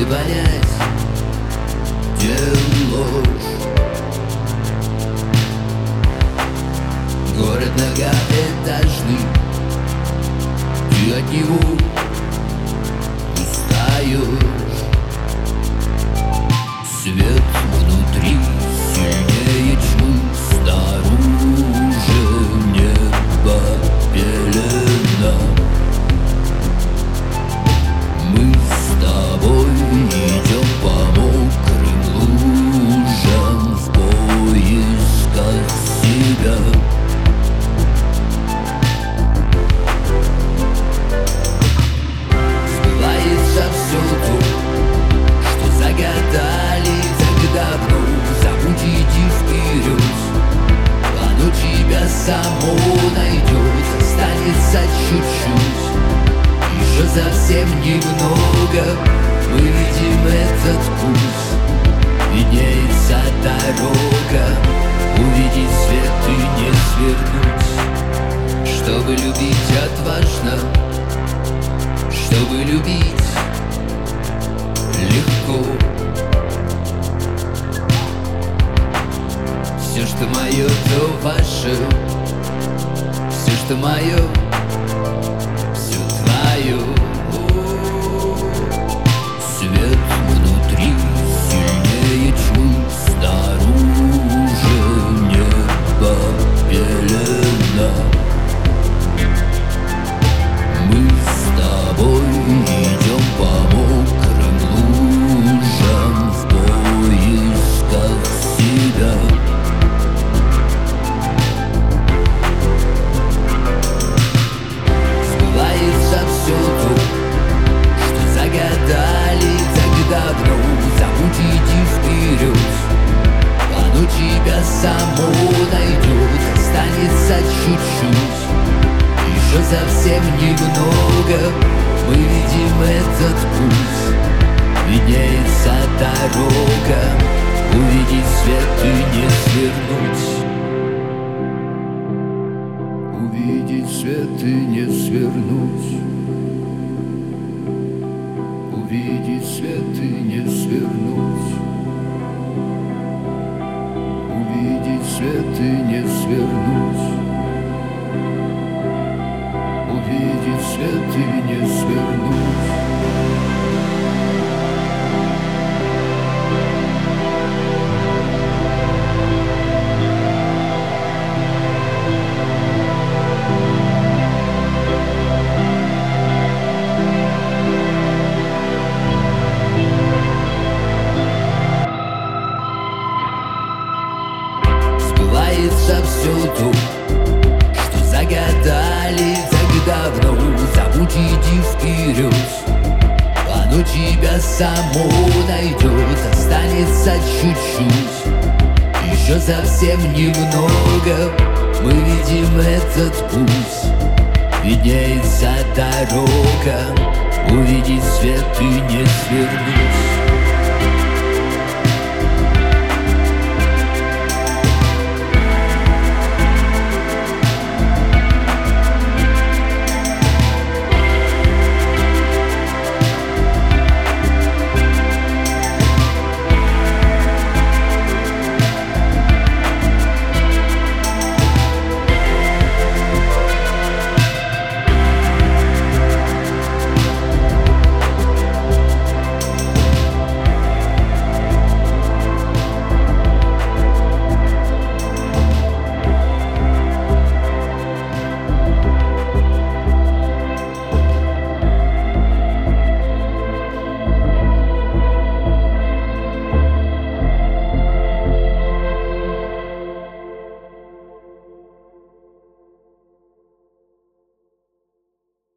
и понять, где ложь. Город многоэтажный, ты от него устаешь. Свет внутри сильнее тьмы, снаружи небо пелена. Мы с тобой идем по мокрым лужам в поисках себя. Сбывается все то, что загадали так давно. Забудь, иди вперед, оно тебя само найдет. Останется чуть-чуть, еще совсем немного. Мы видим этот путь, виднеется дорога. Увидеть свет и не свернуть. Чтобы любить отважно, чтобы любить легко. Все, что мое, то ваше. Все, что мое, все твое. Свет внутри сильнее тьмы, снаружи небо пелена. Мы с тобой идем по мокрым лужам в поисках себя. Сбывается все то, что загадали так давно. Забудь, иди вперед, оно тебя само найдет. Останется чуть-чуть, еще совсем немного. Мы видим этот путь, виднеется дорога. Увидеть свет и не свернуть. Увидеть свет и не свернуть. Увидеть свет и не свернуть. Увидеть свет и не свернуть. Увидеть свет и не свернуть. Сбывается все то, что загадали так давно. Забудь, иди вперед, оно тебя само найдет. Останется чуть-чуть, еще совсем немного. Мы видим этот путь, виднеется дорога. Увидеть свет